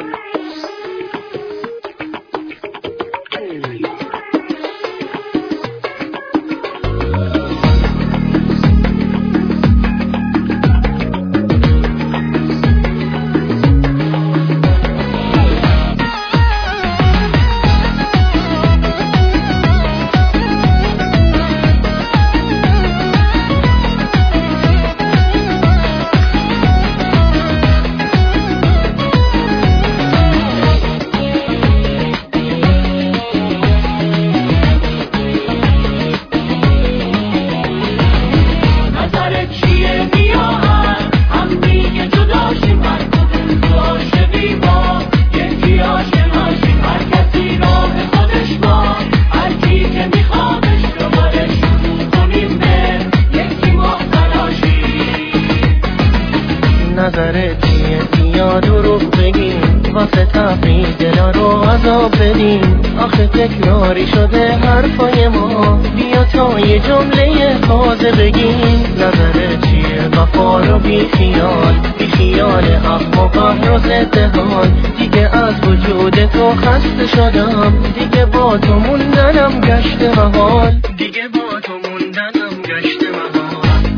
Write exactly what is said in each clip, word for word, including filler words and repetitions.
نظرت چیه؟ بیا دروغ بگیم واسه تفریح دلا رو عذاب بدیم. آخه تکراری شده حرفای ما، بیا تا یه جمله تازه بگیم. نظرت چیه؟ وفا رو بی خیال، بی خیال حق و قهر و ضد حال. دیگه از وجود تو خسته شدم، دیگه با تو موندنم گشت محال، دیگه با تو موندنم گشت محال.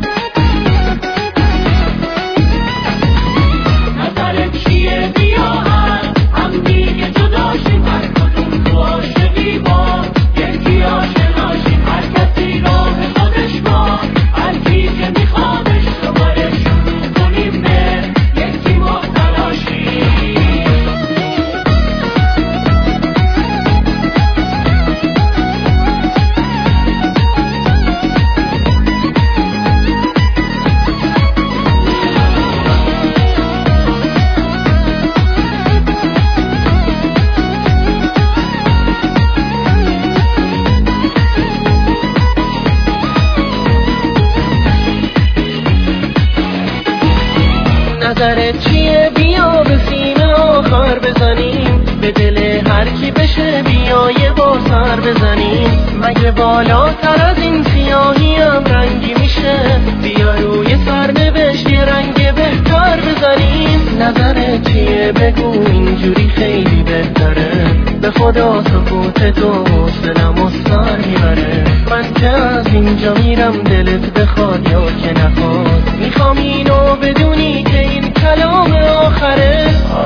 نظرت چیه؟ بیا به سینه آخر بزنیم، به دل هر کی بشه بیا یه بار سر بزنیم. مگه بالاتر از این سیاهی هم رنگی میشه؟ بیا روی سرنوشت یه رنگ بهتر بزنیم. نظرت چیه؟ بگو اینجوری خیلی بهتره، به خدا سکوت تو حوصله‌مو و سر میبره. من که از اینجا میرم دلت بخواد یا که نخواد، میخوام اینو بدونی که این کلام آخره.